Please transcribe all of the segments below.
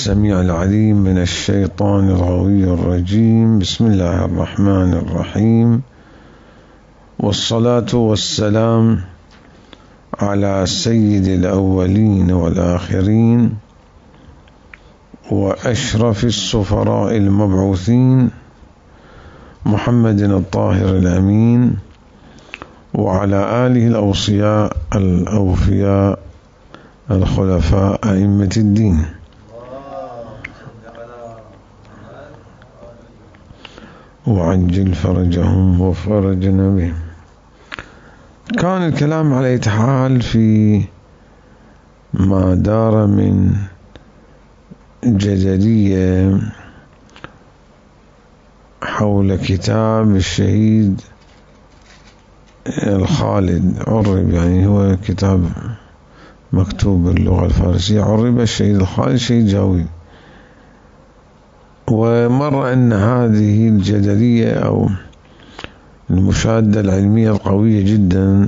السميع العليم من الشيطان الغوي الرجيم. بسم الله الرحمن الرحيم، والصلاة والسلام على سيد الأولين والآخرين وأشرف السفراء المبعوثين محمد الطاهر الأمين، وعلى آله الأوصياء الأوفياء الخلفاء أئمة الدين، وعجل فرجهم وفرجنا بهم. كان الكلام على إتحال في ما دار من جدلية حول كتاب الشهيد الخالد عرب، يعني هو كتاب مكتوب باللغة الفارسية، عرب الشهيد الخالد شهيد جاوي. ومر أن هذه الجدلية أو المشاهدة العلمية القوية جدا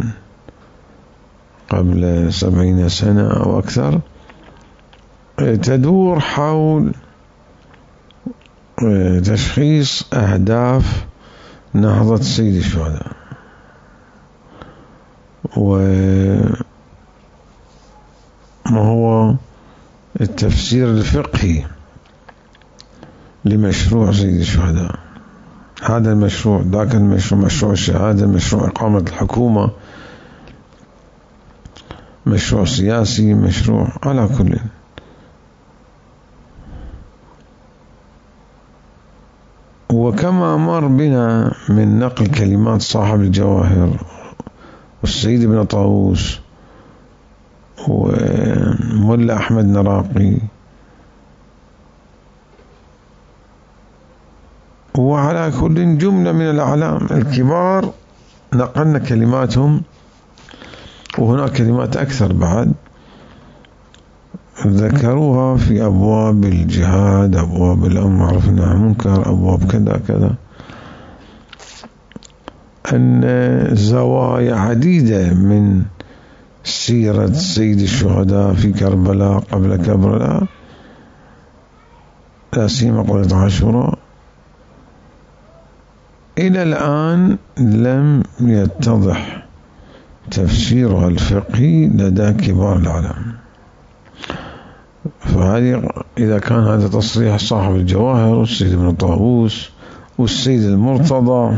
قبل 70 سنة أو أكثر تدور حول تشخيص أهداف نهضة سيد الشهداء، وما هو التفسير الفقهي لمشروع سيد الشهداء. هذا المشروع، ذاك المشروع، مشروع الشهادة، مشروع إقامة الحكومة، مشروع سياسي، مشروع على كل. وكما مر بنا من نقل كلمات صاحب الجواهر والسيد ابن طاووس وملا أحمد نراقي، وعلى كل جملة من الأعلام الكبار نقلنا كلماتهم، وهناك كلمات أكثر بعد ذكروها في أبواب الجهاد، أبواب الأمر بالمعروف والنهي عن المنكر، أبواب كذا كذا، أن زوايا عديدة من سيرة سيد الشهداء في كربلاء قبل كربلاء، لا سيما قضية عاشوراء، إلى الآن لم يتضح تفسيرها الفقهي لدى كبار العلماء. فهذه إذا كان هذا تصريح صاحب الجواهر والسيد ابن طاووس والسيد المرتضى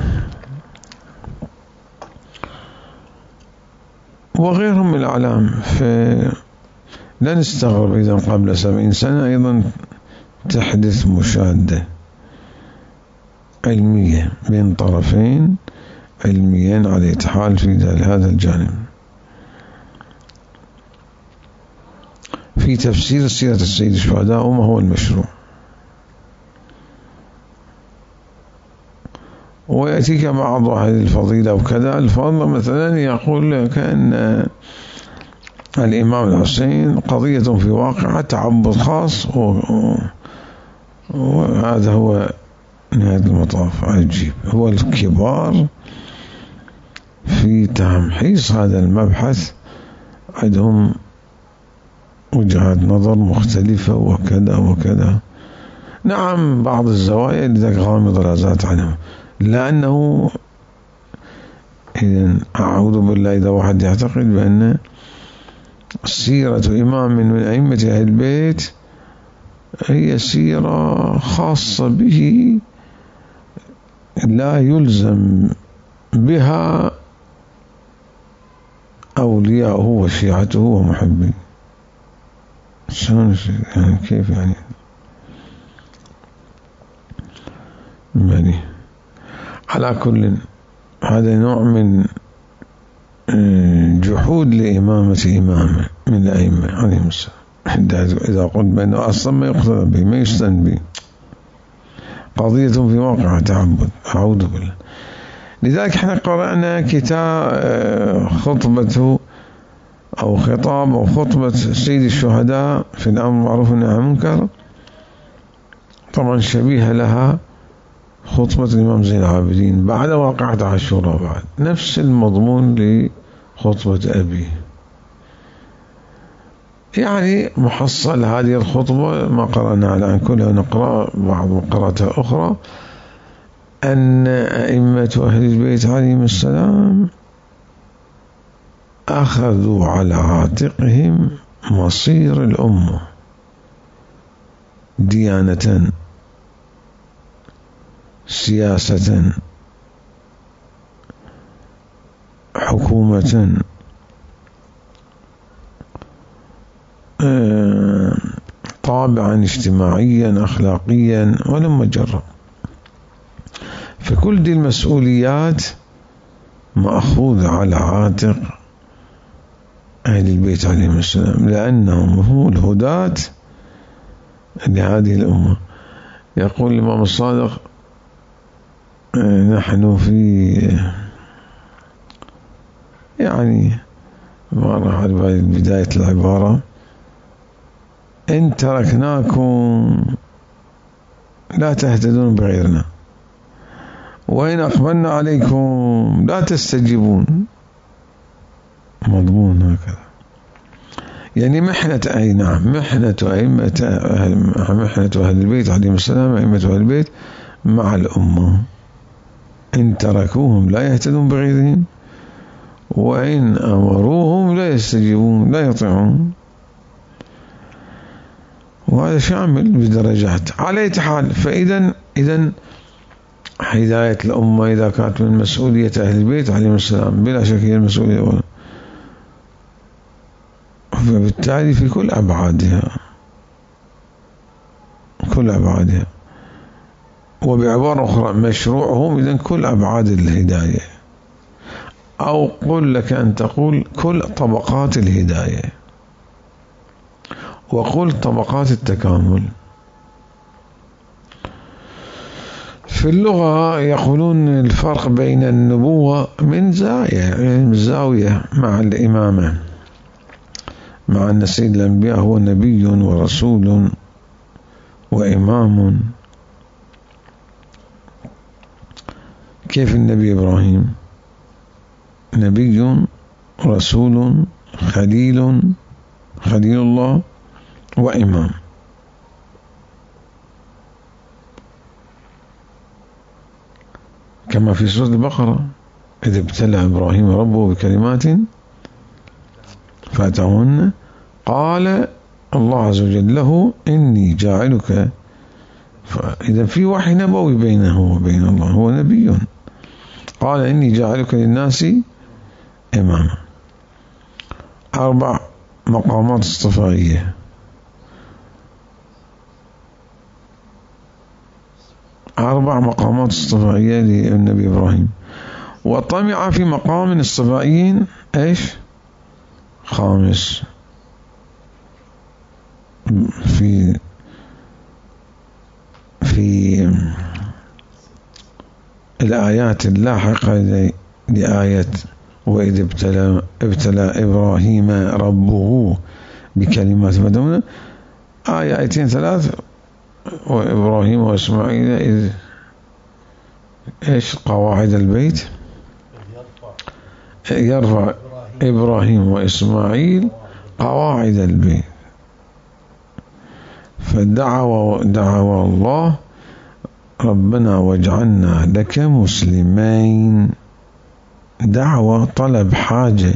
وغيرهم من الأعلام، فلا نستغرب إذا قبل 70 سنة أيضا تحدث مشادة علمية بين طرفين علميين على إتحال في هذا الجانب في تفسير سيرة السيد الشهداء وما هو المشروع. ويأتيك بعض هذه الفضيلة وكذا الفضل، مثلا يقول كأن الإمام الحسين قضية في واقع تعبد خاص، وهذا هو نهاية المطاف. عجيب، هو الكبار في تمحيص هذا المبحث عندهم وجهات نظر مختلفة وكذا وكذا. نعم بعض الزوايا لذلك غامضة لا زالت عنها، لأنه إذن أعوذ بالله إذا واحد يعتقد بأن سيرة إمام من أئمة أهل البيت هي سيرة خاصة به لا يلزم بها أولياءه وشيعته ومحبين. يعني كيف يعني على كل هذا نوع من جحود لإمامة إمامه من الأئمة عليهم السلام. إذا قلت بأنه أصلا ما يقتضى به، ما يستن به، قضية في واقع تعبد، أعوذ بالله. لذلك احنا قرأنا كتاب خطبته أو خطاب أو خطبة سيد الشهداء في الأمر بالمعروف والنهي عن المنكر، طبعا شبيهة لها خطبة الإمام زين العابدين بعد واقعة عاشوراء، بعد نفس المضمون لخطبة أبيه. يعني محصل هذه الخطبة ما قرأنا الآن كلها، نقرأ بعض مقرأة أخرى، أن أئمة أهل البيت عليهم السلام أخذوا على عاتقهم مصير الأمة ديانة، سياسة، حكومة، طابعا اجتماعيا أخلاقيا، ولما جرب. فكل دي المسؤوليات مأخوذة على عاتق أهل البيت عليهم السلام، لأنهم هم الهداة لهذه الأمة. يقول الإمام الصادق: نحن في يعني ما راح على بالي بداية العبارة، إن تركناكم لا تهتدون بغيرنا، وإن أقبلنا عليكم لا تستجيبون. مضمون هكذا، يعني محنة محنة أهل البيت عليهم السلام، أئمة أهل البيت مع الأمة. إن تركوهم لا يهتدون بغيرهم، وإن أمروهم لا يستجيبون، لا يطيعون. وهذا شامل بدرجات على أي حال. فإذا هداية الأمة إذا كانت من مسؤولية أهل البيت عليهم السلام بلا شك هي المسؤولية الأولى، فبالتالي في كل أبعادها، وبعبارة أخرى مشروعهم إذن كل أبعاد الهداية، أو قل لك أن تقول كل طبقات الهداية، وقل طبقات التكامل. في اللغة يقولون الفرق بين النبوة من زاوية مع الإمامة، مع أن سيد الأنبياء هو نبي ورسول وإمام. كيف النبي إبراهيم نبي رسول خليل الله وإمام، كما في سورة البقرة: إذ ابتلى إبراهيم ربه بكلمات فأتاهن قال الله عز وجل له إني جاعلك. فإذا في وحي نبوي بينه وبين الله، هو نبي. قال إني جاعلك للناس إماما. 4 مقامات اصطفائية. 4 مقامات اصطفائية للنبي إبراهيم. وطمع في مقام اصطفائي ايش 5 في الآيات اللاحقة لآية وإذ ابتلى إبراهيم ربه بكلمات فتمنى، آيتين 3 وإبراهيم وإسماعيل إذ إيش قواعد البيت يرفع إبراهيم وإسماعيل قواعد البيت. فدعوا الله ربنا واجعلنا لك مسلمين، دعوة طلب حاجة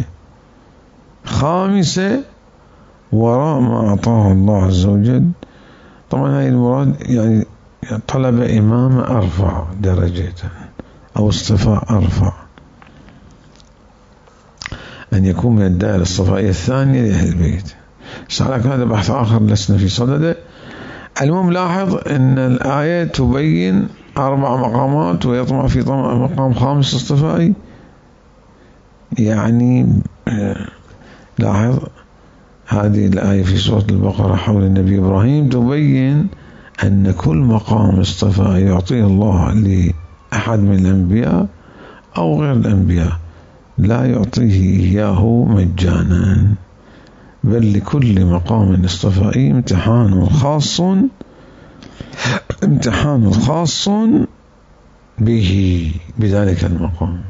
5 وراء ما أعطاه الله عز وجل. طبعا هاي المراد يعني طلب إمامة أرفع درجة أو اصطفاء أرفع، أن يكون من الدائرة الصفائية الثانية لأهل البيت. سألك هذا بحث آخر لسنا في صدده. المهم لاحظ أن الآية تبين 4 مقامات ويطمع في مقام 5 اصطفائي. يعني لاحظ هذه الآية في سورة البقرة حول النبي إبراهيم تبين أن كل مقام اصطفائي يعطيه الله لأحد من الأنبياء أو غير الأنبياء لا يعطيه إياه مجانا، بل لكل مقام اصطفائي امتحان خاص به بذلك المقام.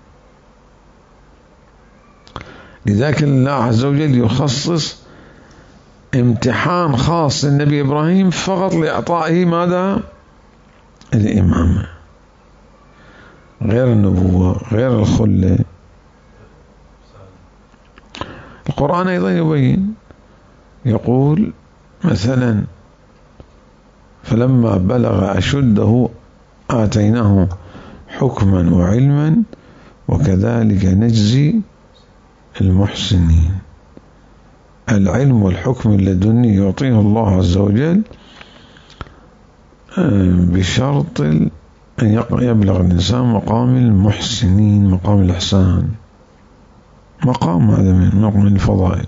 لذلك الله عز وجل يخصص امتحان خاص للنبي إبراهيم فقط لإعطائه ماذا؟ الإمامة، غير النبوة، غير الخلة. القرآن أيضا يبين، يقول مثلا: فلما بلغ أشده آتيناه حكما وعلما وكذلك نجزي المحسنين. العلم والحكم اللدني يعطيه الله عز وجل بشرط أن يبلغ الإنسان مقام المحسنين، مقام الإحسان، مقام هذا من الفضائل.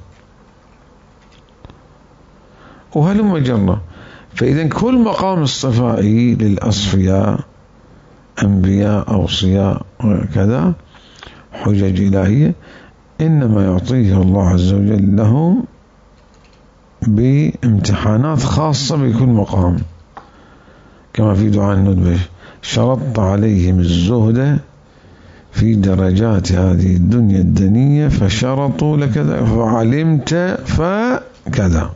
وهلم جرة. فإذا كل مقام اصطفائي للأصفياء، أنبياء أوصياء وكذا، حجج إلهية، إنما يعطيه الله عز وجل لهم بامتحانات خاصة بكل مقام، كما في دعاء الندبة: شرطت عليهم الزهد في درجات هذه الدنيا الدنية فشرطوا لكذا فعلمت فكذا.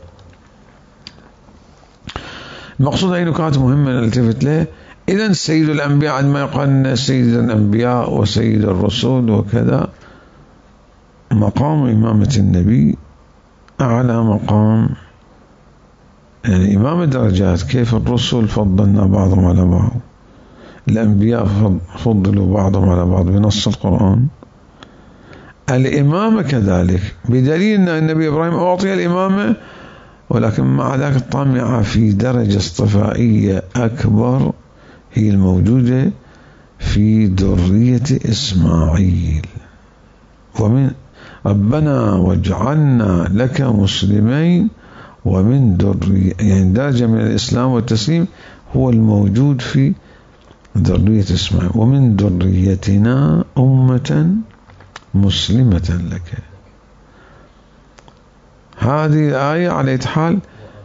المقصود أي نكات مهمة نلتفت له. إذن سيد الأنبياء عندما يقال سيد الأنبياء وسيد الرسول وكذا، مقام إمامة النبي أعلى مقام، يعني إمام الدرجات. كيف الرسل فضلنا بعضهم على بعض، الأنبياء فضلوا بعضهم على بعض بنص القرآن. الإمامة كذلك، بدليل أن النبي إبراهيم أعطي الإمامة، ولكن مع ذلك طمع في درجة اصطفائية أكبر هي الموجودة في ذرية إسماعيل. ومن ربنا واجعلنا لك مسلمين ومن ذرية، يعني درجة من الإسلام والتسليم هو الموجود في ذرية إسماعيل. ومن ذريتنا أمة مسلمة لك. هذه الآية على حال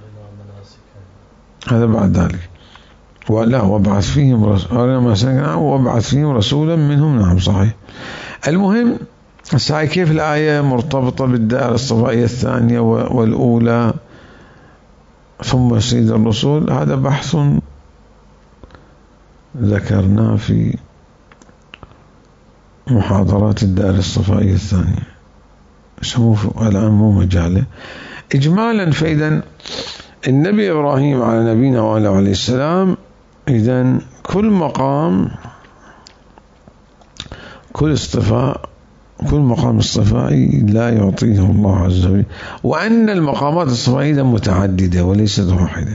هذا بعد ذلك. ولا وابعث فيهم رسولا منهم. نعم صحيح. المهم هسه كيف الآية مرتبطة بالدائرة الصفائية الثانية والأولى ثم سيد الرسول، هذا بحث ذكرناه في محاضرات الدائرة الصفائية الثانية، الآن مو مجاله. إجمالا، فإذا النبي إبراهيم على نبينا وعلى عليه السلام، إذا كل مقام، كل مقام اصطفائي لا يعطيه الله عز وجل، وأن المقامات الصفائية متعددة وليست واحدة،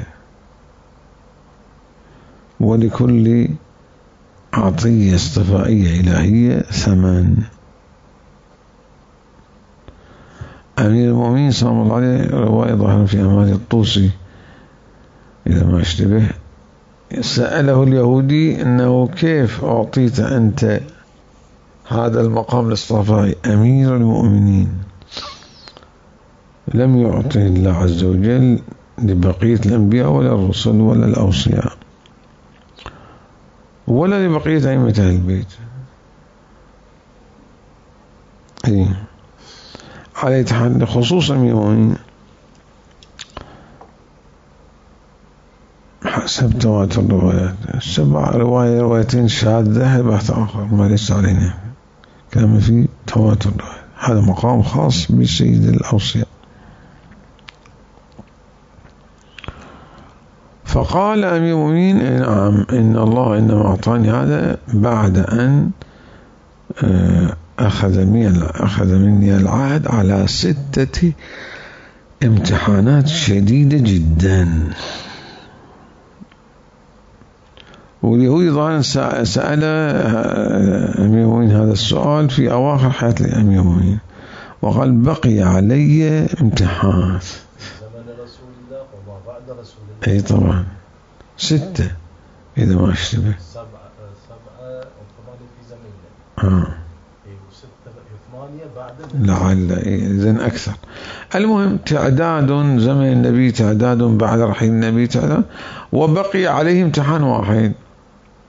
ولكل عطية اصطفائية إلهية ثمن. أمير المؤمنين سلام الله عليه، رواية ظاهرة في أمال الطوسي إذا ما اشتبه، سأله اليهودي أنه كيف أعطيت أنت هذا المقام الاصطفائي أمير المؤمنين، لم يعطي الله عز وجل لبقية الأنبياء ولا الرسل ولا الأوصياء ولا لبقية أئمة أهل البيت. على يتحدث خصوصا المؤمنين حسب تواتر الروايات. 7 روايتين شاذة بحث آخر ما ليس علينا، كما في تواتر الروايات. هذا مقام خاص بسيد الأوصياء. فقال أمير المؤمنين: نعم، إن الله إنما أعطاني هذا بعد أن أخذ مني العهد على 6 امتحانات شديدة جدا. واليهودي ظاهرا سأل أمير المؤمنين هذا السؤال في أواخر حياة أمير المؤمنين، وقال: بقي علي امتحان. زمن رسول الله وما بعد رسول الله. أي طبعا 6 إذا ما اشتبه. 7 و8 في زمننا. 6 و8 بعد. لعل إذن أكثر. المهم تعداد زمن النبي، تعداد بعد رحيل النبي، تعداد، وبقي عليه امتحان واحد.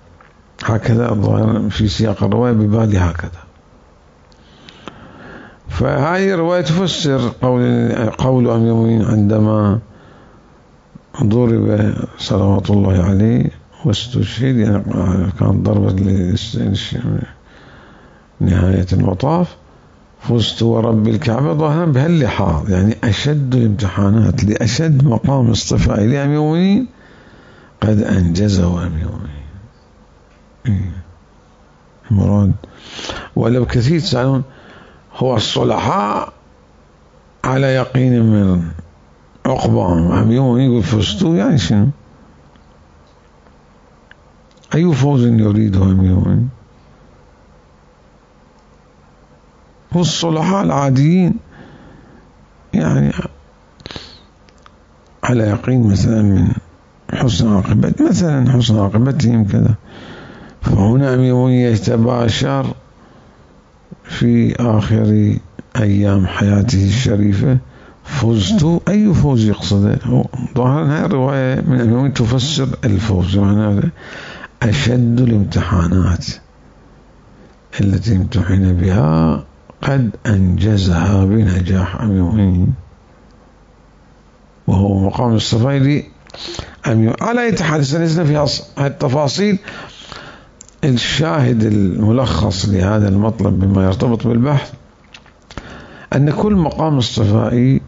هكذا الظاهر في سياق الرواية ببالي هكذا. فهذه الرواية تفسر قول أمير المؤمنين عندما ضرب صلوات الله عليه واستشهد، يعني كان ضربة نهاية المطاف، فزت ورب الكعبة ظاهرا بهاللحاظ، يعني أشد الامتحانات لأشد مقام اصطفائي لأمير المؤمنين قد أنجزه أمير المؤمنين. المراد ولو كثير تسألون هو الصلحاء على يقين من عقبهم، أمير المؤمنين يقول فزتوا، يعني شنو؟ أي فوز يريده أمير المؤمنين؟ والصلحاء العاديين يعني على يقين مثلا من حسن عاقبتهم كذا. فهنا أمير المؤمنين يتباشر في آخر أيام حياته الشريفة فزت. أي فوز يقصده؟ ظاهرا هذه الرواية من أمير المؤمنين تفسر الفوز، معناه أشد الامتحانات التي امتحن بها قد أنجزها بنجاح أمير المؤمنين، وهو مقام الصفائي لأمير. على أي حال سنزل في التفاصيل. الشاهد الملخص لهذا المطلب بما يرتبط بالبحث أن كل مقام اصطفائي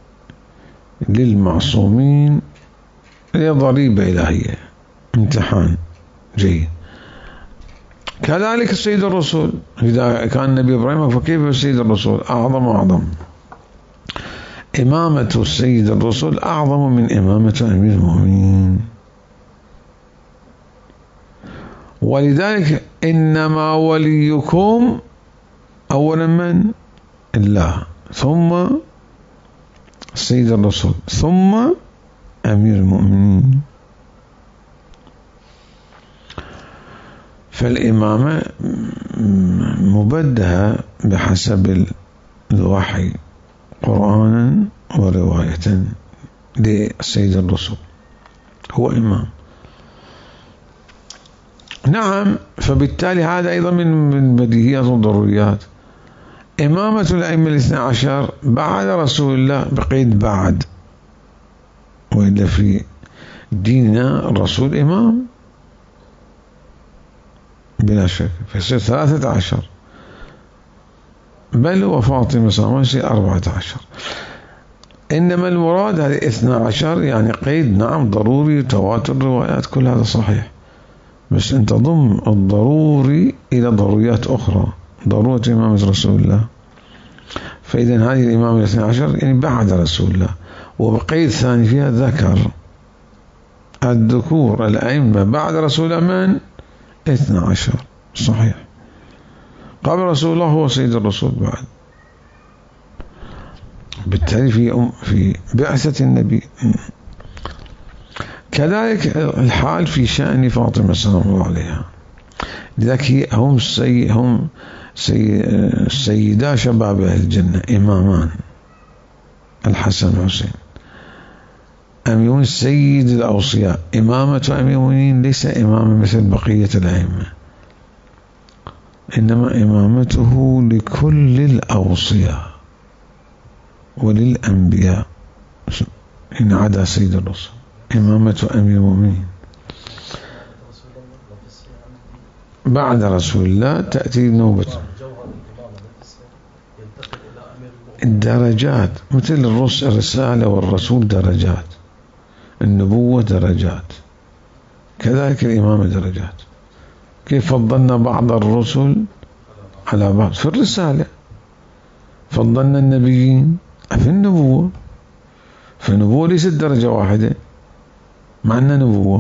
للمعصومين هي ضريبة إلهية، امتحان جيد. كذلك سيد الرسول، إذا كان النبي إبراهيم فكيف سيد الرسول؟ أعظم. إمامة السيد الرسول أعظم من إمامة أمير المؤمنين. ولذلك إنما وليكم أولا من؟ الله، ثم سيد الرسول، ثم أمير المؤمنين. فالإمامة مبدها بحسب الوحي قرآنا ورواية لسيد الرسول، هو إمام. نعم، فبالتالي هذا أيضا من بديهيات والضروريات. إمامة الأئمة الاثنى عشر بعد رسول الله بقيد بعد، وإلا في ديننا الرسول إمام بلا شك، فيصير 13، بل وفاطمة سلام يصير 14. إنما المراد هذه 12، يعني قيد نعم ضروري، تواتر الروايات، كل هذا صحيح، بس أنت ضم الضروري إلى ضروريات أخرى، ضرورة إمامة رسول الله. فإذا هذه الإمامة 12 يعني بعد رسول الله، وبقيد ثاني فيها ذكر، الذكور الأئمة بعد رسول الله من 12 صحيح. قبل رسول الله هو سيد الرسول بعد. بالتالي في بعثة النبي. كذلك الحال في شأن فاطمة سلام الله عليها. لذلك هم سيدا شباب أهل الجنة، إمامان، الحسن والحسين. أمير سيد الأوصياء. إمامة أمير المؤمنين ليس إمامة مثل بقية الأئمة، إنما إمامته لكل الأوصياء وللأنبياء إن عدا سيد الرسل. إمامة أمير المؤمنين بعد رسول الله تأتي نوبة الدرجات، مثل الرسالة والرسول درجات، النبوة درجات، كذلك الإمامة درجات. كيف فضلنا بعض الرسل على بعض في الرسالة، فضلنا النبيين في النبوة، فالنبوة ليست درجة واحدة مع أنها نبوة.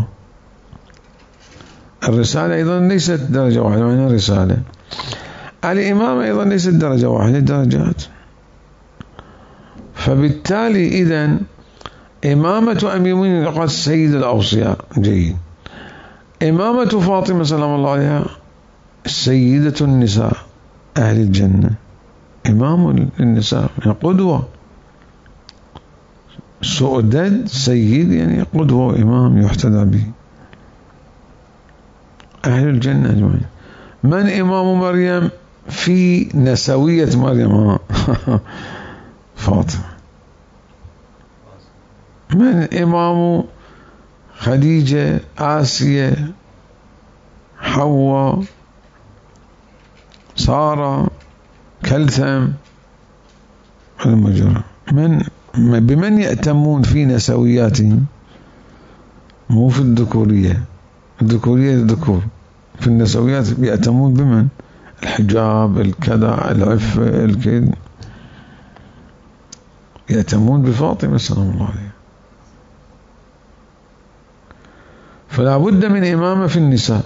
الرسالة أيضا ليست درجة واحدة مع أنها رسالة. الإمامة أيضا ليست درجة واحدة، درجات. فبالتالي إذن إمامة أمير المؤمنين قد سيد الأوصياء جيد. إمامة فاطمة سلام الله عليها سيدة النساء أهل الجنة، إمام النساء، يعني قدوة، سؤدد سيد يعني قدوة وإمام يحتدى به أهل الجنة أجمعين. من إمام مريم في نسوية مريم فاطمة. من إمام خديجة، آسيا، حواء، سارة، كلثم، المجرى. بمن يأتمون في نسوياتهم؟ مو في الذكورية. الذكورية الذكور، في النسويات يأتمون بمن؟ الحجاب، الكذا، العفة، الكذا، يأتمون بفاطمة سلام الله عليها. فلا بد من إمامة في النساء.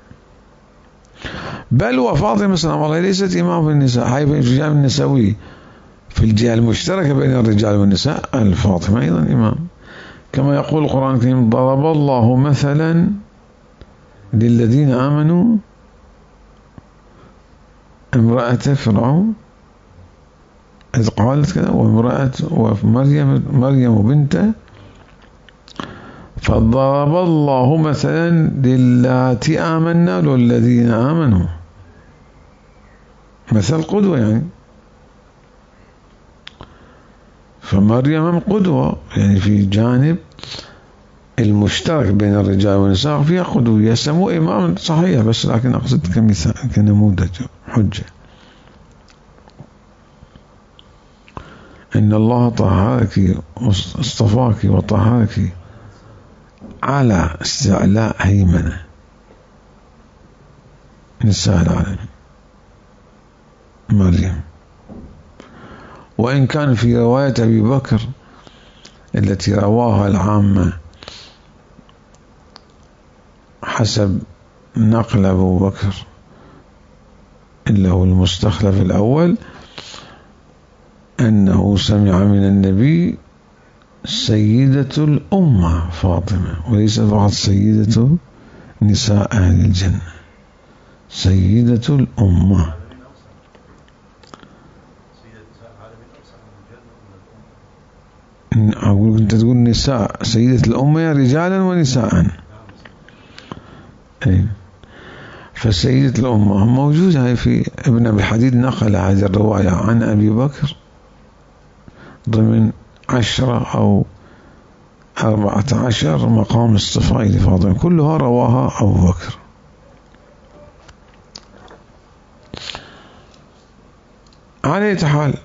بل وفاطمة سلام الله عليها ليست إمامة في النساء، هاي في الرجال النسوي، في الجهة المشتركة بين الرجال والنساء الفاطمة أيضا إمام. كما يقول القرآن الكريم: ضرب الله مثلا للذين آمنوا امرأة فرعون إذ قالت كذا ومريم بنت، فضرب الله مثلا للاتي آمنا والذين آمنوا، مثل قدوة يعني. فمريم قدوة يعني في جانب المشترك بين الرجال والنساء فيها قدوة، يسموه إمام صحيح، بس لكن أقصد كمثال كنموذج حجة. إن الله طهرك واصطفاك وطهرك على استعلاء هيمنة نساء العالم مريم. وإن كان في رواية أبي بكر التي رواها العامة حسب نقل أبو بكر اللي هو المستخلف الأول أنه سمع من النبي سيدة الأمة فاطمة، وليس فقط سيدة نساء أهل الجنة، سيدة الأمة. أقول أنت تقول نساء، سيدة الأمة رجالا ونساء. أي فسيدة الأمة موجودة في ابن أبي الحديد، نقل هذه الرواية عن أبي بكر ضمن 10 أو 14 مقام اصطفاء لفاطمة، كلها رواها أبو بكر. على حال،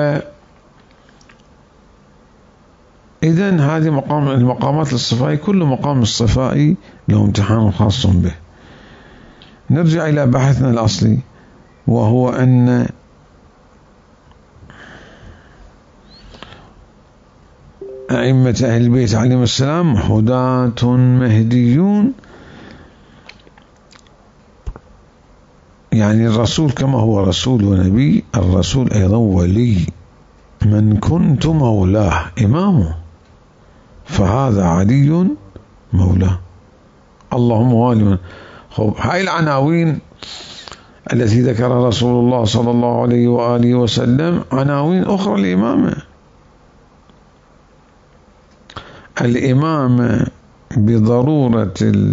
إذن هذه المقامات الصفائي، كل مقام الصفائي له امتحان خاص به. نرجع إلى بحثنا الأصلي، وهو أن أئمة أهل البيت عليهم السلام هداة مهديون، يعني الرسول كما هو رسول ونبي، الرسول أيضا ولي، من كنت مولاه إمامه، فهذا علي مولاه. اللهم والي. خب، هاي العناوين التي ذكرها رسول الله صلى الله عليه وآله وسلم عناوين أخرى الإمامة. الإمامة بضرورة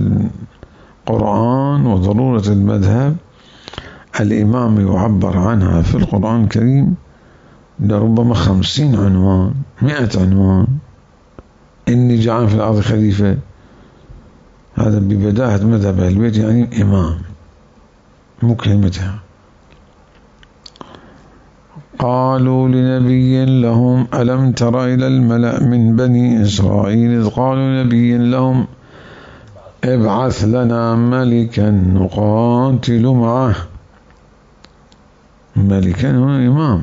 القرآن وضرورة المذهب، الإمامة يعبر عنها في القرآن الكريم لربما 50 عنوان، 100 عنوان. إني جعل في الأرض خليفة، هذا ببداهة مذهب أهل البيت يعني إمام، مو كلمتها. قالوا لنبي لهم ألم تر إلى الملأ من بني إسرائيل إذ قالوا نبي لهم ابعث لنا ملكا نقاتل معه. ملكا هو إمام.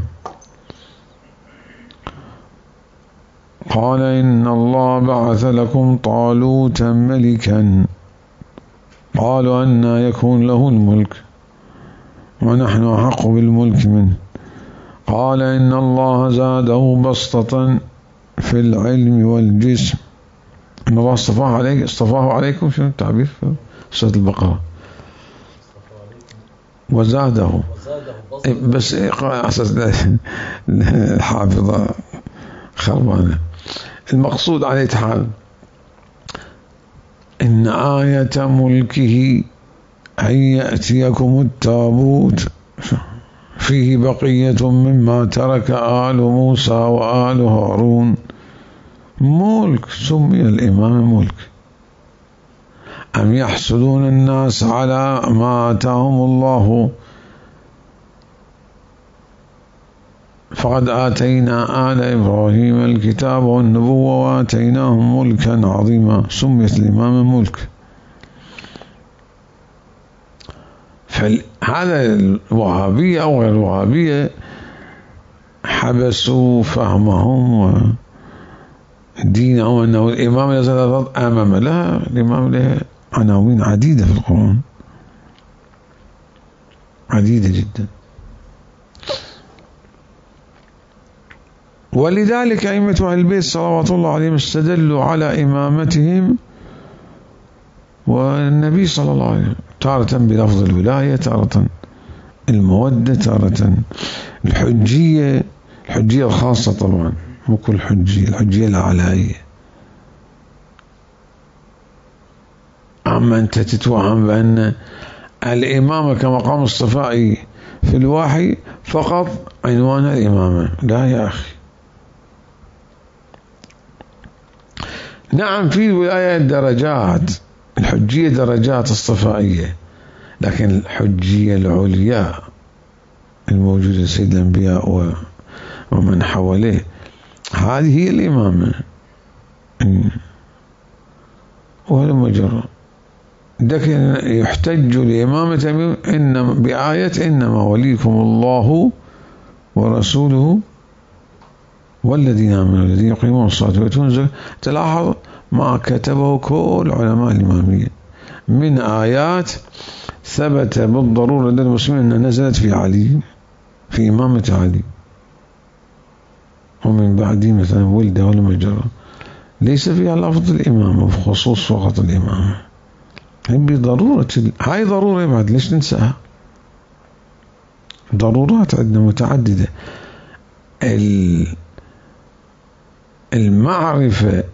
قال إن الله بعث لكم طالوت ملكا. قالوا أن يكون له الملك ونحن أحق بالملك منه. قال إن الله زاده بسطة في العلم والجسم. إن الله اصطفاه عليكم، شنو التعبير في سورة البقرة؟ وزاده بس أساس الحافظة خربانة. المقصود عليه حال إن آية ملكه أن يأتيكم التابوت. فيه بقية مما ترك آل موسى وآل هارون ملك، سمي الإمام ملك. أم يحسدون الناس على ما آتاهم الله فقد آتينا آل إبراهيم الكتاب والنبوة وآتيناهم ملكا عظيما، سميت الإمام ملك. فهذا الوهابية أو غير الوهابية حبسوا فهمهم ودينهم أنه الإمام يزال أمام لا، الإمام له عناوين عديدة في القرآن، عديدة جدا. ولذلك أئمة أهل البيت صلوات الله عليهم استدلوا على إمامتهم والنبي صلى الله عليه وسلم تارة بلفظ الولاية، تارة المودة، تارة الحجية الخاصة طبعا، مو كل حجية، الحجية العلائية. أما أنت تتوهم بأن الإمامة كمقام الصفائي في الوحي فقط عنوان الإمامة، لا يا أخي. نعم في الولاية درجات، الحجية درجات الصفائية، لكن الحجية العليا الموجودة سيد الأنبياء ومن حواليه هذه هي الإمامة. وهذا مجرد لكن يحتج لإمامة إنما بآية إنما وليكم الله ورسوله والذين آمنوا الذين يقيمون الصلاة ويؤتون الزكاة. تلاحظ ما كتبه كل علماء الإمامية من آيات ثبت بالضرورة لدى المسلمين أنها نزلت في علي، في إمامة علي، ومن بعده مثلا ولده ولا مجرى، ليس فيها لفظ الإمامة بخصوص فقط الإمامة. بضرورة هاي ضرورة بعد، ليش ننساها؟ ضرورات عندنا متعددة. المعرفة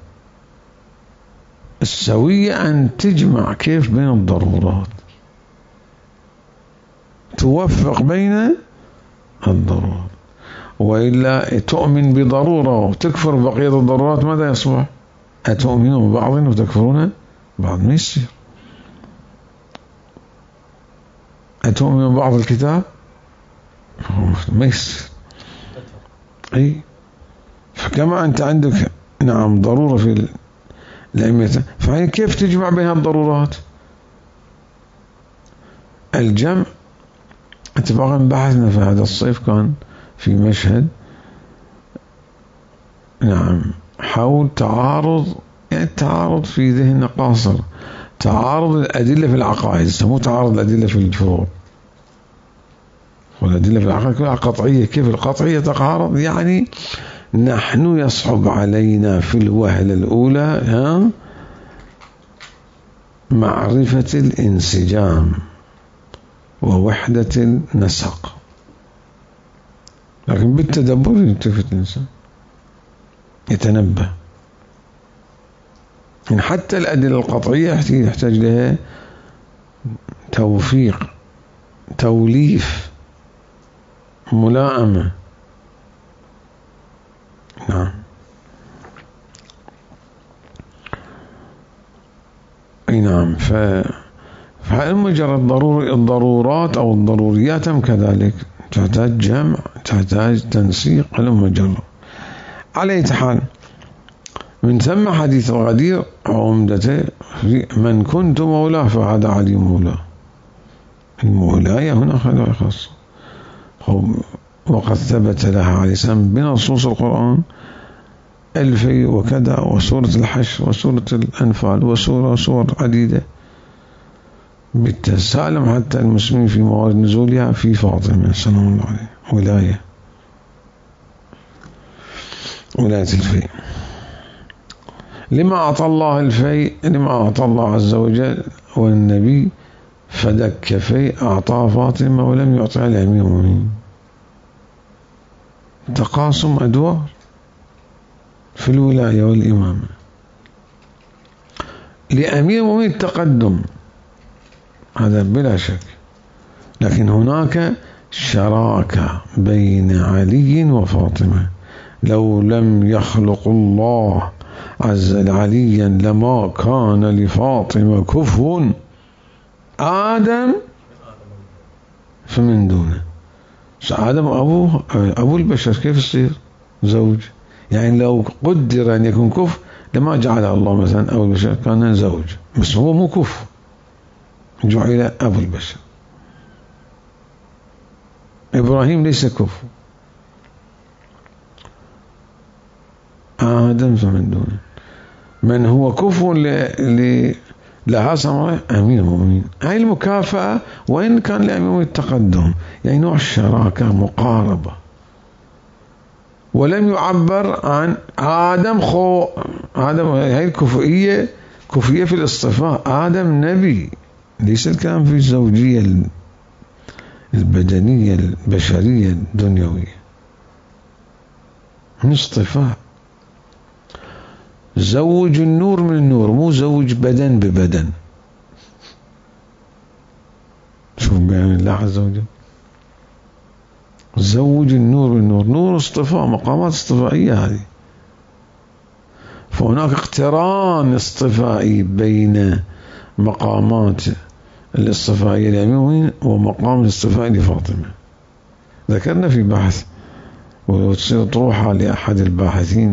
السوية أن تجمع كيف بين الضرورات، توفق بين الضرورات، وإلا تؤمن بضرورة وتكفر بقية الضرورات ماذا يصبح؟ أتؤمنون ببعض وتكفرون بعض، ما يصير. أتؤمنون ببعض الكتاب ما يصير. أي فكما أنت عندك نعم ضرورة في الأئمة، فهي كيف تجمع بين الضرورات؟ الجمع اتفاقا بحثنا في هذا الصيف كان في مشهد نعم حول تعارض، يعني التعارض في ذهننا قاصر، تعارض الأدلة في العقائد، مو تعارض الأدلة في الفروع. والأدلة في العقائد كلها قطعية، كيف القطعية تتعارض؟ يعني نحن يصعب علينا في الوهلة الأولى معرفة الانسجام ووحدة النسق، لكن بالتدبر يلتفت الإنسان يتنبه. يعني حتى الأدلة القطعية يحتاج لها توفيق، توليف، ملائمة. نعم. أي نعم. فمجرد الضرورات أو الضروريات كذلك تحتاج جمع، تحتاج تنسيق، المجرد. على أي حال من ثم حديث الغدير عمدته في من كنت مولاه فهذا علي مولاه. المولاية هنا خاصة، وقد ثبت لها عليه السلام بنصوص القرآن 1000 وكذا، وسورة الحشر وسورة الأنفال وسور عديدة بالتسالم حتى المسلمين في موارد نزولها في فاطمة سلام الله عليه ولاية الفيء. لما أعطى الله الفيء، لما أعطى الله عز وجل والنبي فدك فيء أعطاه فاطمة ولم يعطيها لأمير المؤمنين. تقاسم أدوار في الولاية والإمامة. لأمير المؤمنين التقدم هذا بلا شك، لكن هناك شراكة بين علي وفاطمة. لو لم يخلق الله عز عليا لما كان لفاطمة كفو آدم فمن دونه. آدم أبو البشر، كيف يصير زوج؟ يعني لو قدر أن يكون كفو لما جعل الله مثلا أبو البشر كان زوج، بس هو مو كفو، جعل أبو البشر. إبراهيم ليس كفو، آدم فمن دونه. من هو كفو لها سمرة؟ أمير المؤمنين. هاي المكافأة، وإن كان لأمير المؤمنين التقدم، يعني نوع الشراكة، مقاربة. ولم يعبر عن آدم آدم، هاي الكفؤية كفؤية في الاصطفاء. آدم نبي، ليس الكلام في الزوجية البدنية البشرية الدنيوية، من اصطفاء. زوج النور من النور، مو زوج بدن ببدن. شوف بيان الله عز وجل، زوج النور من النور، نور اصطفاء، مقامات اصطفائية هذه. فهناك اقتران اصطفائي بين مقامات الاصطفائية لأمير ومقام الاصطفائي لفاطمة. ذكرنا في بحث، ولو تصير تروحها لأحد الباحثين،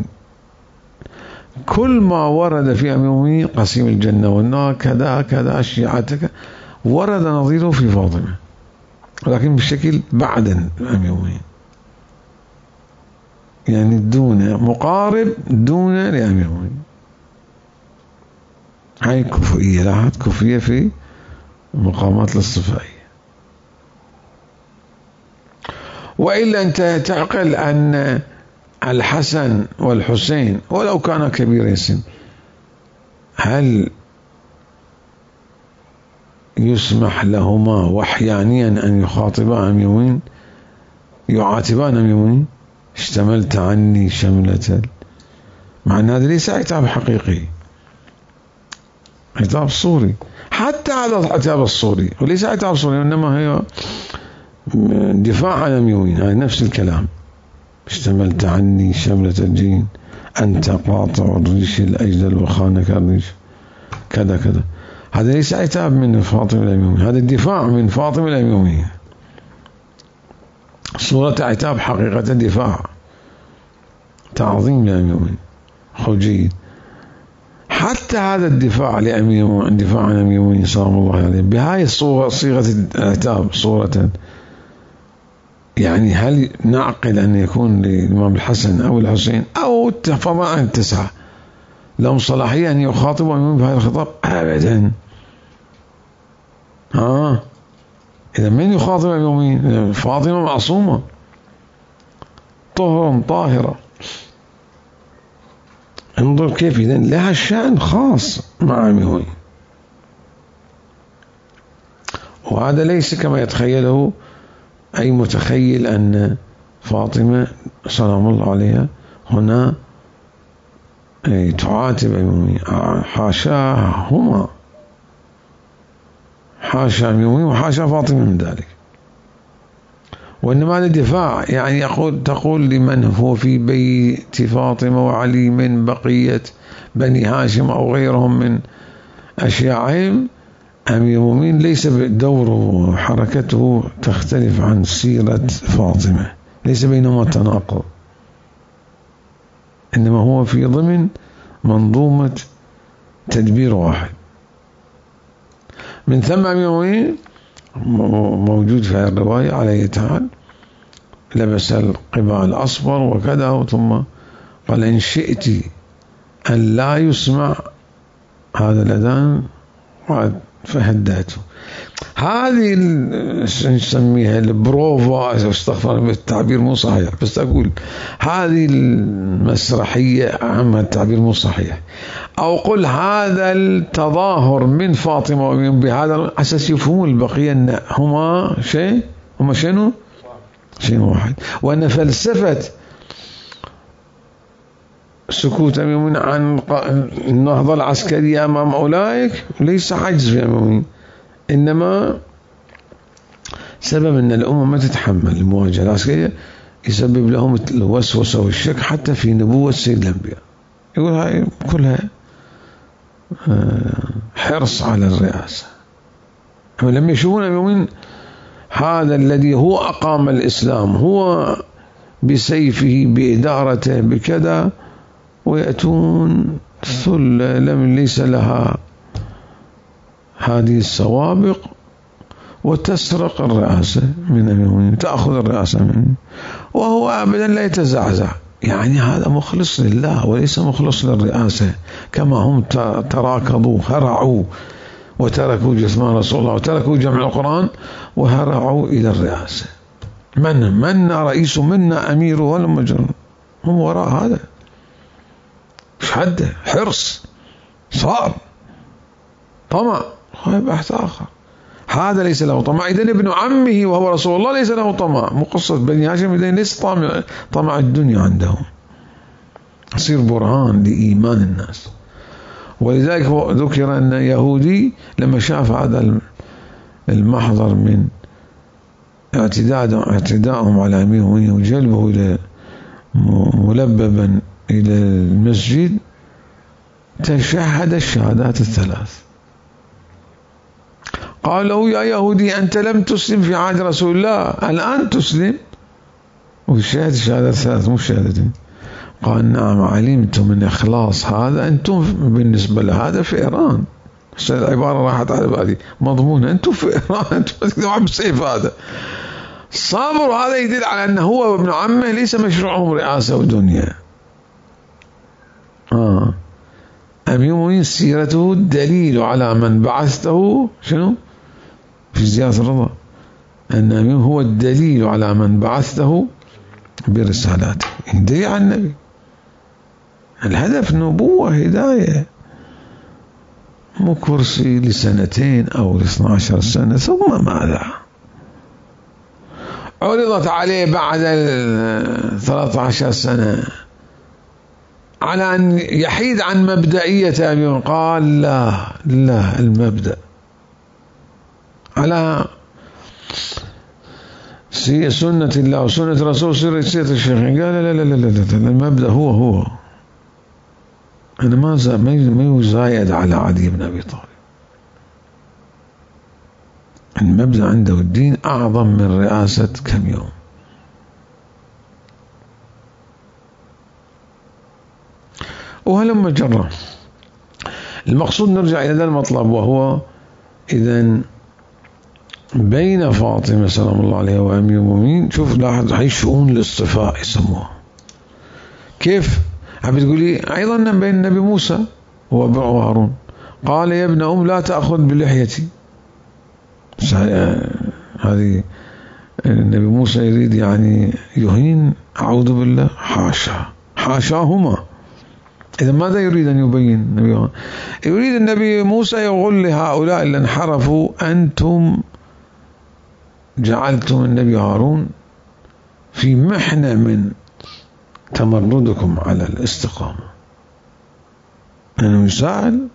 كل ما ورد في أمير المؤمنين قسيم الجنة والنار كذا كذا شيعتك، ورد نظيره في فاطمة، ولكن بشكل بعد أمير المؤمنين، يعني دون مقارب، دون لأمير المؤمنين. هاي كفؤية، لاحظ كفؤية في مقامات الاصطفائية. وإلا أنت تعقل أن الحسن والحسين ولو كان كبير السن، هل يسمح لهما وحيانيا أن يخاطبا أمير المؤمنين، يعاتبان أمير المؤمنين؟ اشتملت عني شملة، مع أن هذا ليس عتاب حقيقي، عتاب صوري. حتى هذا العتاب الصوري وليس عتاب صوري، إنما هي دفاع عن أمير المؤمنين. هذا نفس الكلام، اشتملت عني شملة الجين، أنت قاطع الريش الأجدل وخانك الريش، كذا كذا. هذا ليس عتاب من فاطمة لأمير المؤمنين، هذا الدفاع من فاطمة لأمير المؤمنين. صورة عتاب، حقيقة دفاع، تعظيم لأمير المؤمنين، خوجي. حتى هذا الدفاع لأمير، دفاع عن أمير المؤمنين سلام الله عليه بهاي الصورة، صيغة العتاب صورة. يعني هل نعقل أن يكون للإمام الحسن أو الحسين أو فضاء التسعة لهم صلاحية أن يخاطبوا أمير بهذا الخطاب؟ أبدا. إذا من يخاطب أمير المؤمنين؟ فاطمة معصومة طهر طاهرة. انظر كيف إذن لها شأن خاص مع أمير المؤمنين، وهذا ليس كما يتخيله أي متخيل أن فاطمة سلام الله عليها هنا تعاتب أمير المؤمنين. حاشاهما، حاشا أمير المؤمنين وحاشا فاطمة من ذلك. وإنما الدفاع، يعني تقول لمن هو في بيت فاطمة وعلي من بقية بني هاشم أو غيرهم من أشياعهم، أمير المؤمنين ليس دوره وحركته تختلف عن سيرة فاطمة، ليس بينهما تناقض، إنما هو في ضمن منظومة تدبير واحد. من ثم أمير المؤمنين موجود في هذه الرواية عليه تعالى لبس القباء الأصفر وكذا، ثم قال إن شئت أن لا يسمع هذا الأذان فهداته. هذه نسميها البروفا، استغفر الله التعبير مو صحيح، بس أقول هذه المسرحية عامة، التعبير مو صحيح، أو قل هذا التظاهر من فاطمة ومن بهذا أساس يفهمون البقية أن هما شيء، هما شنو؟ شيء واحد. وأن فلسفة سكوت أمير المؤمنين عن النهضة العسكرية أمام أولئك ليس عجز في أمير المؤمنين، إنما سبب أن الأمة ما تتحمل المواجهة العسكرية، يسبب لهم الوسوسة والشك حتى في نبوة سيد الأنبياء. يقول هاي كلها حرص على الرئاسة. لما يشوفون يومين هذا الذي هو أقام الإسلام هو بسيفه بإدارته بكذا، ويأتون ثلة ليس لها هذه السوابق وتسرق الرئاسة من أمير المؤمنين، تأخذ الرئاسة منه، وهو أبدا لا يتزعزع. يعني هذا مخلص لله وليس مخلص للرئاسة، كما هم تراكضوا هرعوا وتركوا جثمان رسول الله وتركوا جمع القرآن وهرعوا إلى الرئاسة. منا رئيس منا أمير ولا مجرم، هم وراء هذا. مش حده حرص صار طمع، هاي بحث آخر. هذا ليس له طمع. إذن ابن عمه وهو رسول الله ليس له طمع. مقصد بني هاشم إذن ليس طمع الدنيا عندهم، يصير برهان لإيمان الناس. ولذلك ذكر أن يهودي لما شاف هذا المحضر من اعتداءهم على أمير المؤمنين وجلبه إلى ملببا إلى المسجد، تشهد الشهادات الثلاث. قال له يا يهودي أنت لم تسلم في عهد رسول الله، الآن تسلم وشهد الشهادات الثلاث مو شهادتين. قال نعم علمت من إخلاص هذا، أنتم بالنسبة لهذا في إيران. العبارة راحت على بالي مضمونة، أنتم في إيران، أنتم تكتبوا بالسيف. هذا صابر، هذا يدل على أنه هو وابن عمه ليس مشروعهم رئاسة ودنيا. أمير المؤمنين سيرته دليل على من بعثته شنو في زيادة الرضا، أن أمير هو الدليل على من بعثته برسالاته، دليل على النبي. الهدف نبوة هداية، مو كرسي لسنتين أو 12 سنة ثم ماذا. عرضت عليه بعد 13 سنة على أن يحيد عن مبدئية أمير، قال لا المبدأ على سنة الله وسنة رسول سيرة الشيخ. قال لا المبدأ هو أنا ما يزايد على علي بن أبي طالب. المبدأ عنده الدين أعظم من رئاسة كم يوم. وهلما جرى. المقصود نرجع إلى هذا المطلب، وهو إذن بين فاطمة سلام الله عليها وأمير المؤمنين. شوف لاحظ هاي شؤون الاصطفاء يسموها. كيف عم تقولي أيضا بين النبي موسى وهارون، قال يا ابن أم لا تأخذ بلحيتي. هذه النبي موسى يريد يعني يهين، أعوذ بالله، حاشاهما. إذا ماذا يريد أن يبين النبي؟ يريد النبي موسى يقول لهؤلاء اللي انحرفوا أنتم جعلتم النبي هارون في محنة من تمردكم على الاستقامة، أنه يسأل.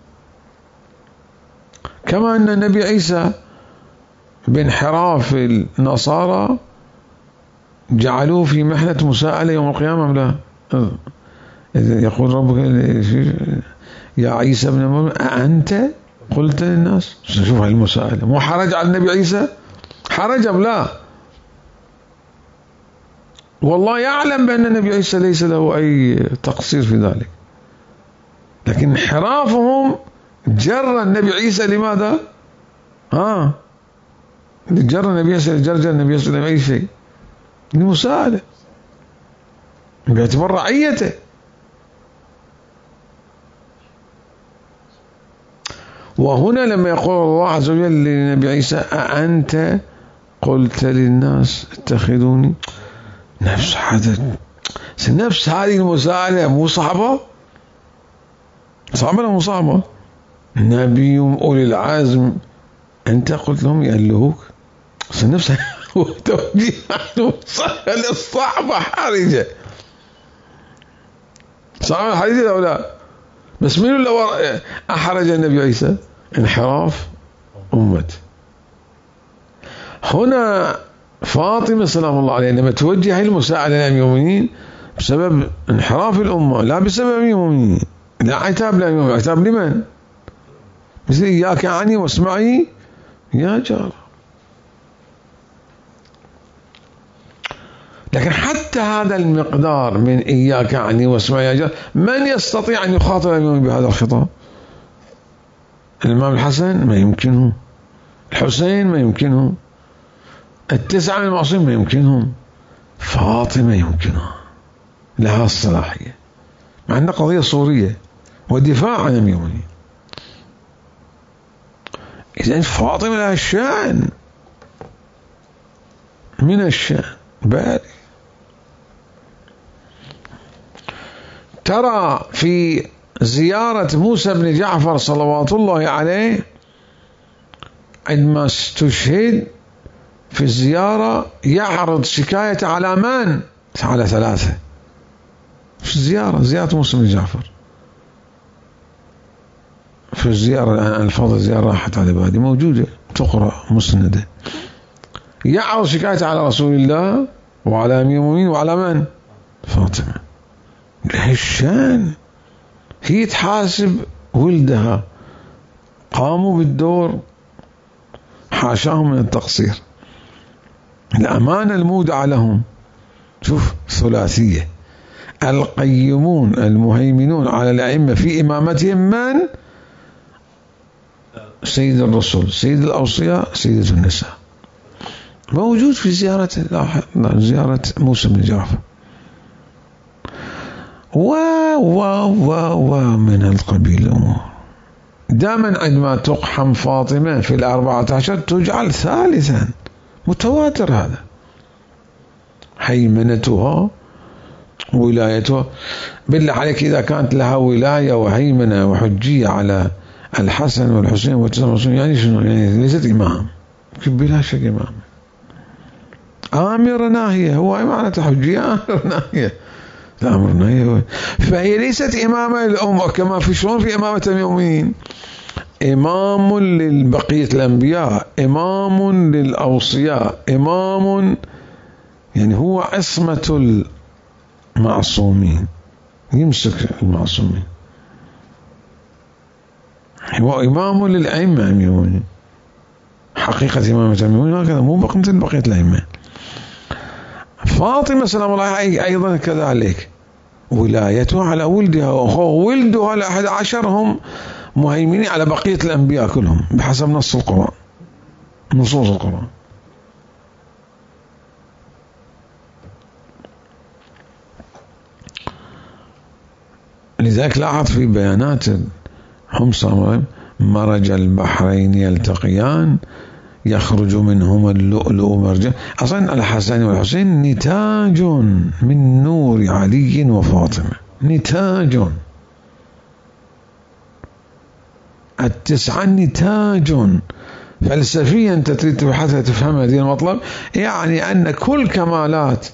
كما أن النبي عيسى بانحراف النصارى جعلوه في محنة مساءلة يوم القيامة. لا، يقول ربك يا عيسى ابن مريم أأنت قلت للناس. شوف هاي المساءلة، مو حرج على النبي عيسى، حرج لا، والله يعلم بأن النبي عيسى ليس له أي تقصير في ذلك، لكن انحرافهم جر النبي عيسى لماذا؟ جر النبي عيسى، جر النبي عيسى لأي شيء، المساءلة باعتبار رعيته. وهنا لما يقول الله عز وجل للنبي عيسى أأنت قلت للناس اتخذوني، نفس هذه المساءلة مو صعبة؟ صعبة ولا مو صعبة؟ نبي أولي العزم أنت قلت لهم يألهوك، نفس توجيه المسألة الصعبة حرجة، صعبة حرجة أو لا؟ بس مين اللي أحرج النبي عيسى؟ انحراف أمته. هنا فاطمة سلام الله عليها لما توجه المساعدة لأمير المؤمنين بسبب انحراف الأمة، لا بسبب أمير المؤمنين، لا عتاب لأمير المؤمنين، عتاب لمن؟ مثل إياك عني واسمعي يا جار. لكن حتى هذا المقدار من إياك عني واسمعي يا جار من يستطيع أن يخاطب أمير المؤمنين بهذا الخطاب؟ الإمام الحسن ما يمكنه، الحسين ما يمكنه، التسعة من المعصومين ما يمكنهم، فاطمة يمكنها، لها الصلاحية، مع أنها قضية صورية ودفاع عن أمير المؤمنين. إذن فاطمة لها الشأن من الشأن بالغ. ترى في زيارة موسى بن جعفر صلوات الله عليه عندما استشهد في الزيارة يعرض شكاية على من؟ على ثلاثة في الزيارة، زيارة موسى بن جعفر في الزيارة. الآن الفاظ الزيارة راحت على بالي، موجودة تقرأ مسندة. يعرض شكاية على رسول الله وعلى أمير المؤمنين وعلى من؟ فاطمة. لها الشان، هي تحاسب ولدها، قاموا بالدور، حاشاهم من التقصير، الأمانة المودعة لهم. شوف ثلاثية، القيمون المهيمنون على الأئمة في إمامتهم من؟ سيد الرسول، سيد الأوصياء، سيدة النساء. موجود في زيارة موسى بن جعفر ومن القبيل الأمور. دائما عندما تقحم فاطمة في 14 تجعل ثالثا، متواتر هذا، هيمنتها ولايتها. بالله عليك إذا كانت لها ولاية وهيمنة وحجية على الحسن والحسين والتسعة يعني شنو؟ يعني ليست إمام، بلا شك إمام، آمر ناهية، هو معنى حجية آمر ناهية، الأمر ناهية، فهي ليست إمامة للأمة كما في شلون في إمامة المؤمنين، إمام للبقية الأنبياء، إمام للأوصياء، إمام يعني هو عصمة المعصومين، يمسك المعصومين، هو إمام للأئمة المؤمنين. حقيقة إمامة المؤمنين هكذا، مو مثل بقية الأئمة. فاطمة سلام الله عليها أيضا كذلك، ولايتها على ولدها، وولدها ال11 هم مهيمنين على بقية الأنبياء كلهم بحسب نص القرآن، نصوص القرآن. لذلك لاحظ في بيانات هم صامرين: مرج البحرين يلتقيان يخرج منهما اللؤلؤ مرجان. أصلا الحسن والحسين نتاج من نور علي وفاطمة، نتاج. التسعة نتاج. فلسفيا أنت تريد تبحثها تفهم هذه المطلب، يعني أن كل كمالات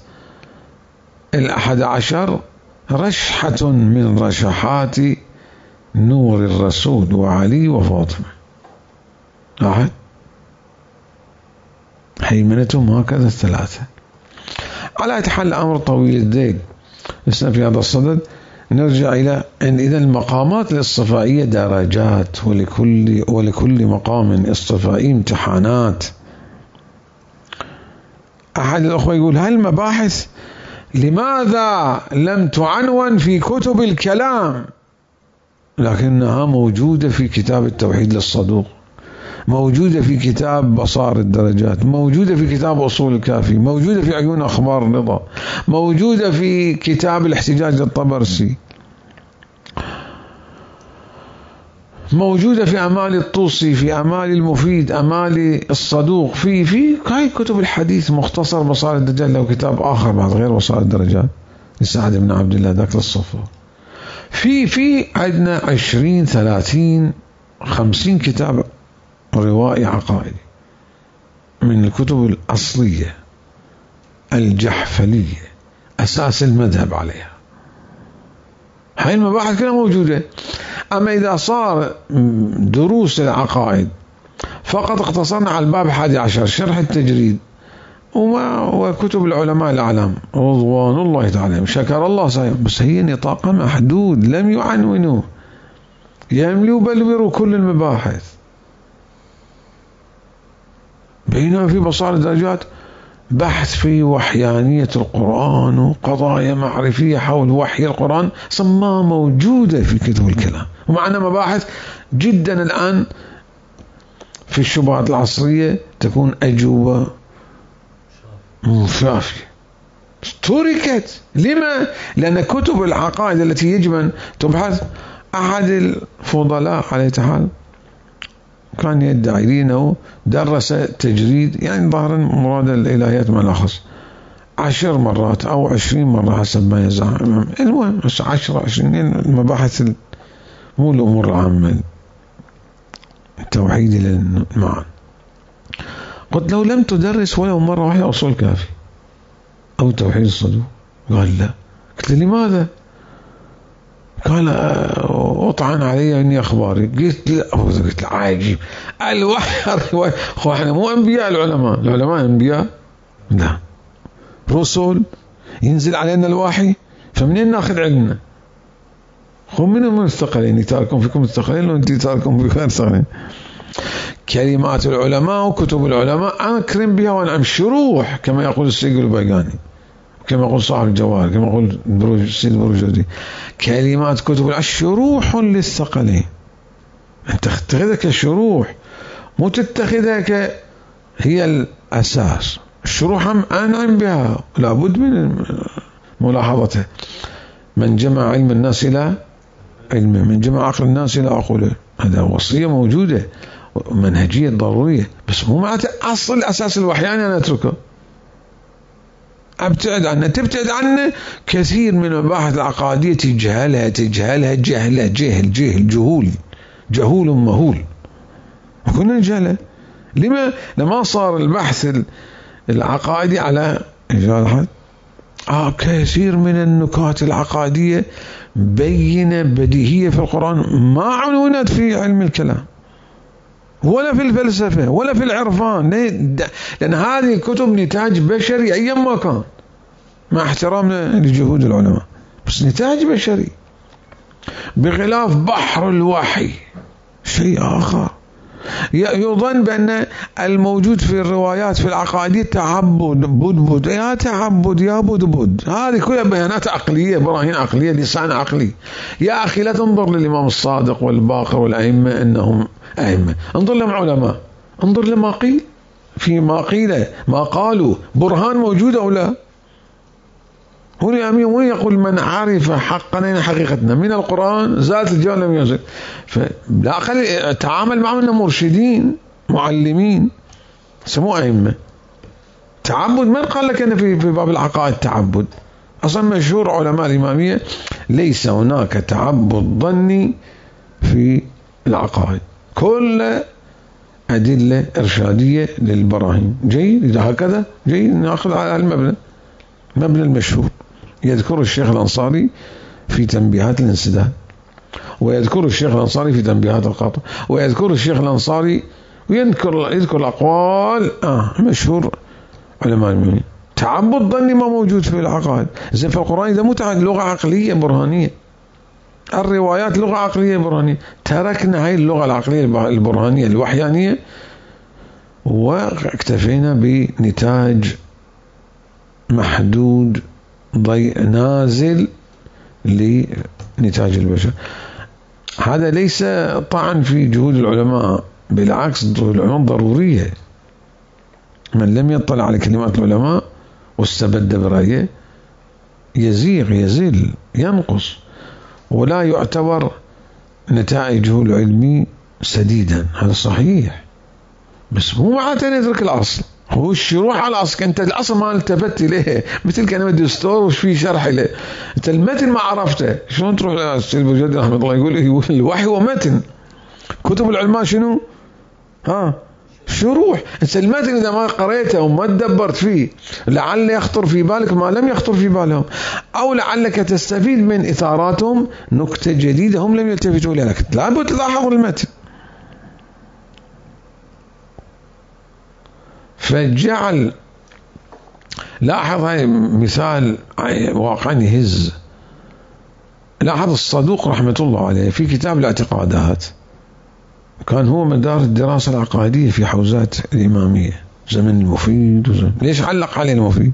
11 رشحة من رشحات نور الرسول وعلي وفاطمة. أحد هيمنتهم هكذا الثلاثة. على يتحل أمر طويل الذيل، لسنا في هذا الصدد. نرجع إلى أن إذا المقامات الاصطفائية درجات، ولكل مقام اصطفائي امتحانات. أحد الأخوة يقول: هل مباحث لماذا لم تعنون في كتب الكلام؟ لكنها موجودة في كتاب التوحيد للصدوق، موجودة في كتاب بصائر الدرجات، موجودة في كتاب أصول الكافي، موجودة في عيون أخبار الرضا، موجودة في كتاب الاحتجاج للطبرسي، موجودة في أمال الطوسي، في أمال المفيد، أمال الصدوق، في هاي كتب الحديث. مختصر بصائر الدجال له كتاب آخر بعد غير بصائر الدرجات لسعد بن عبد الله ذاك للصفا. في عندنا 20 30 50 كتاب روائي عقائدي من الكتب الأصلية الجحفلية، أساس المذهب عليها. هاي المباحث كلها موجودة. أما إذا صار دروس العقائد فقط اقتصرنا على الباب 11 شرح التجريد وكتب العلماء الأعلام رضوان الله تعالى شكر الله صحيح، بس هي نطاق محدود لم يعنونوه، يملوا بلوروا كل المباحث. بينما في بصائر الدرجات بحث في وحيانية القرآن وقضايا معرفية حول وحي القرآن ما موجودة في كتب الكلام، ومعنا مباحث جدا الآن في الشبهات العصرية تكون أجوبة شافية تركت. لما؟ لأن كتب العقائد التي يجب أن تبحث، أحد الفضلاء عليه تعالى كان يدعي لي أنه درس تجريد، يعني ظاهرا مراد الإلهيات ما الأخص 10 مرات أو 20 مرة حسب ما يزعم، المهم 10-20 المباحث مو الأمور العامة التوحيد للمعنى. قلت لو لم تدرس ولو مرة واحدة أصول كافي أو توحيد الصدور، قال لا. قلت له لماذا؟ قال أطعن علي إني أخباري. قلت لا عجيب، الوحي هو احنا مو أنبياء العلماء أنبياء؟ لا، رسل ينزل علينا الوحي، فمنين ناخذ علمنا؟ هم من المستقلين يتاركون فيكم مستقلين وانت تاركون فيكم مستقلين. كلمات العلماء وكتب العلماء أكرم بها وأنعم، شروح كما يقول السيد البيقاني، كما يقول صاحب الجواهر، كما يقول السيد البروجردي، كلمات كتب الشروح للثقلين. أنت تتخذها كشروح، مو تتخذها هي الأساس. الشروح هم أنعم بها، لابد من ملاحظتها. من جمع علم الناس إلى علمه، من جمع عقل الناس إلى عقوله، هذا وصية موجودة منهجية ضرورية، بس مو معناته أصل أساس الوحياني أنا أتركه، أبتعد عنه. تبتعد عنه كثير من المباحث العقادية تجهلها جهول مهول، وكنا نجهله. لما صار البحث العقائدي على كثير من النكات العقادية بينة بديهية في القرآن ما عنونت في علم الكلام ولا في الفلسفة ولا في العرفان، لأن هذه الكتب نتاج بشري أيام ما كان، مع احترامنا لجهود العلماء، بس نتاج بشري، بخلاف بحر الوحي شيء آخر. يظن بأن الموجود في الروايات في العقائد تعبد بدبد، يا تعبد يا بدبد، هذه كلها بيانات عقلية، براهين عقلية، لسان عقلي. يا أخي لا تنظر للإمام الصادق والباقر والأئمة أنهم أئمة، انظر لهم علماء، انظر لما قيل، في ما قيل ما قالوا برهان موجود أو لا. هنا أمين وين يقول من عرف حقنا حقيقتنا من القرآن زالت الجوال لم يزل، فلا أقل تعامل معهم أنهم مرشدين معلمين سموه أئمة. تعبد من قال لك أن في باب العقائد تعبد؟ أصلا مشهور علماء الإمامية ليس هناك تعبد ظني في العقائد، كل أدلة إرشادية للبراهين. جيد، إذا هكذا جيد نأخذ على المبنى المشهور. يذكر الشيخ الأنصاري في تنبيهات الانسداد، ويذكر الشيخ الأنصاري في تنبيهات القاطع، ويذكر الشيخ الأنصاري يذكر أقوال مشهور علماء المؤمنين. تعبد ظني ما موجود في العقائد. زين في القرآن إذا متعد لغة عقلية برهانية، الروايات لغة عقلية برهانية، تركنا هاي اللغة العقلية البرهانية الوحيانية واكتفينا بنتاج محدود نازل لنتاج البشر. هذا ليس طعن في جهود العلماء، بالعكس جهود العلماء ضرورية. من لم يطلع على كلمات العلماء واستبد برأيه يزيغ يزل ينقص، ولا يعتبر نتائجه العلمي سديدا. هذا صحيح، بس مو معناته يترك الأصل، هو الشروح على الأصل. أنت الأصل ما التفت إليه، مثل كلمة دستور وش فيه شرح إليه، أنت المتن ما عرفته. شلون تروح للسيد البروجردي رحمه الله يقول الوحي هو متن، كتب العلماء شنو؟ شروح. أنت المتن إذا ما قريته وما تدبرت فيه لعل يخطر في بالك ما لم يخطر في بالهم، أو لعلك تستفيد من إثاراتهم نكتة جديدة هم لم يلتفتوا إليها، لكن لابد تلاحظ المتن. فجعل، لاحظ هاي مثال واقعا يهز. لاحظ الصدوق رحمة الله عليه في كتاب الاعتقادات كان هو مدار الدراسة العقائدية في حوزات الإمامية، زمن المفيد ليش علق عليه المفيد؟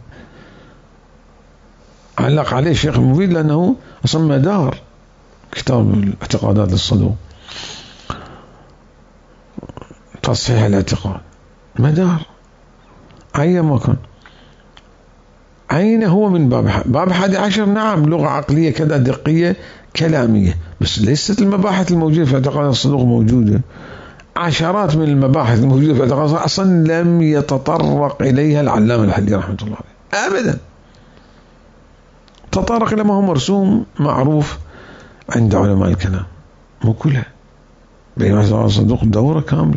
علق عليه الشيخ المفيد لأنه أصلا مدار كتاب الاعتقادات للصدوق، تصحيح الاعتقاد مدار أي مكان. أين هو من باب 11؟ نعم، لغة عقلية كذا دقية كلامية، بس ليست المباحث الموجودة في اعتقاد الصدوق موجودة. عشرات من المباحث الموجودة في اعتقاد الصدوق أصلا لم يتطرق إليها العلامة الحديدي رحمة الله عليه أبدا. تطرق إلى ما هو مرسوم معروف عند علماء الكلام، مو كلها. بين اعتقاد الصدوق دورة كاملة.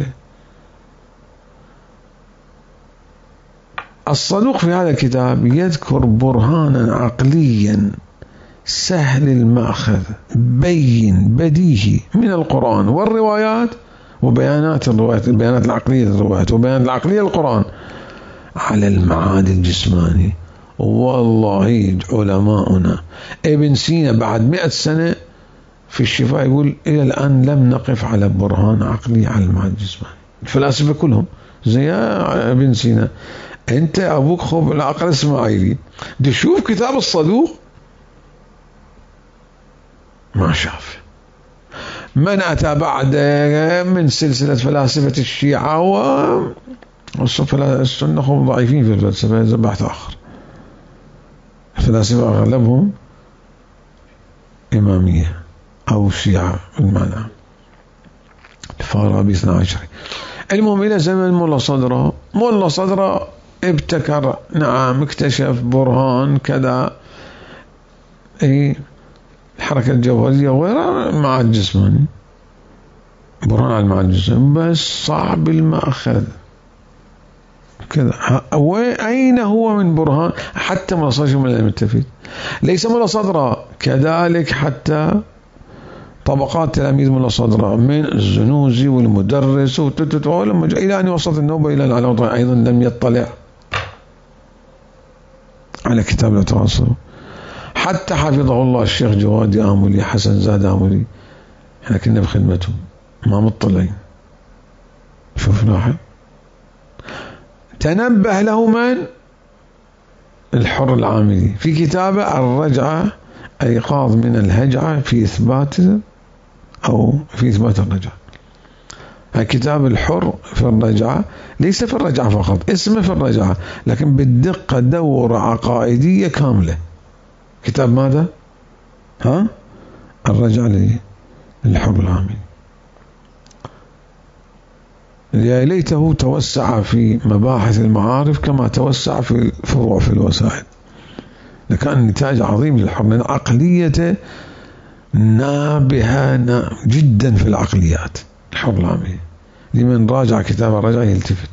الصدوق في هذا الكتاب يذكر برهانا عقليا سهل المأخذ بين بديهي من القرآن والروايات وبيانات الروايات، البيانات العقلية للروايات وبيانات العقلية للقرآن على المعاد الجسماني. والله علماؤنا ابن سينا بعد 100 سنة في الشفاء يقول إلى الآن لم نقف على برهان عقلي على المعاد الجسماني. الفلاسفة كلهم زي ابن سينا، انت ابوك خب العقل اسماعيلي، تشوف كتاب الصدوق ما شاف. من اتى بعد من سلسله فلاسفه الشيعه والسنه هم ضعيفين في الفلسفه، هذا بحث اخر. الفلاسفه اغلبهم اماميه او شيعه بالمعنى، الفارابي 12. المهم الى زمن ملا صدرة. ملا صدرة ابتكر، نعم، اكتشف برهان كذا، الحركة الجوهرية وغيرها، المعاد الجسماني، برهان على المعاد الجسماني، بس صعب المأخذ كذا. أين هو من برهان؟ حتى ملا صدرة من المتفق، ليس ملا صدرة كذلك، حتى طبقات تلاميذ ملا صدرة من الزنوزي والمدرس إلى أن وصلت النوبة إلى العلامة أيضا لم يطلع على كتاب الاعتقاد. حتى حفظه الله الشيخ جوادي آملي، حسن زاد آملي، احنا كنا بخدمتهم ما مطلعين. شوف لاحظ، تنبه له من؟ الحر العاملي في كتابه الرجعة، أيقاظ من الهجعة في إثبات أو في إثبات الرجعة. كتاب الحر في الرجعة، ليس في الرجعة فقط، اسمه في الرجعة، لكن بالدقة دورة عقائدية كاملة. كتاب ماذا؟ الرجعة للحر العاملي. يا ليته توسع في مباحث المعارف كما توسع في الفروع في الوسائل، لكان نتاج عظيم للحر، لأن عقليته نابهة جدا في العقليات. الحر العاملي لمن راجع كتاب الرجعة يلتفت.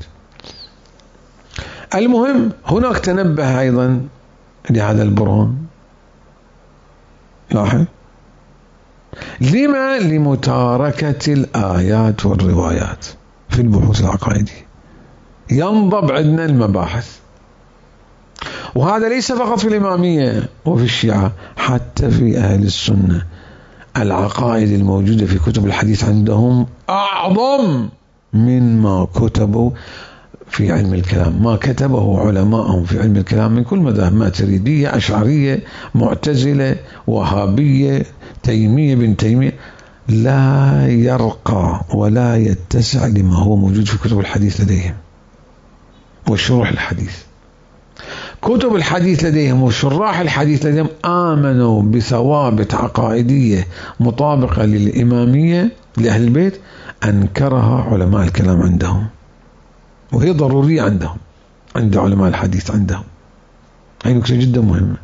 المهم هناك تنبه أيضا لهذا البرهان. لاحظ، لما؟ لمتاركة الآيات والروايات في البحوث العقائدية، ينضب عندنا المباحث. وهذا ليس فقط في الإمامية وفي الشيعة، حتى في أهل السنة العقائد الموجودة في كتب الحديث عندهم أعظم من ما كتبوا في علم الكلام، ما كتبه علماءهم في علم الكلام من كل مذاهب، ماتريدية، أشعرية، معتزلة، وهابية، تيمية بن تيمية، لا يرقى ولا يتسع لما هو موجود في كتب الحديث لديهم وشروح الحديث. كتب الحديث لديهم وشراح الحديث لديهم آمنوا بثوابت عقائدية مطابقة للإمامية لأهل البيت، أنكرها علماء الكلام عندهم، وهي ضرورية عندهم، عند علماء الحديث عندهم. هي نقطة جدا مهمة.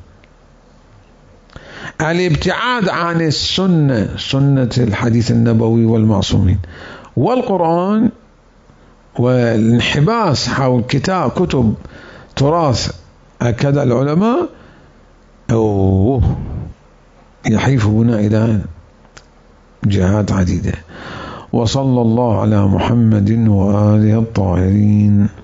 الابتعاد عن السنة، سنة الحديث النبوي والمعصومين والقرآن، والانحباس حول كتب تراث هكذا العلماء، يحيف بنا إلى جهات عديدة. وصلى الله على محمد وآله الطاهرين.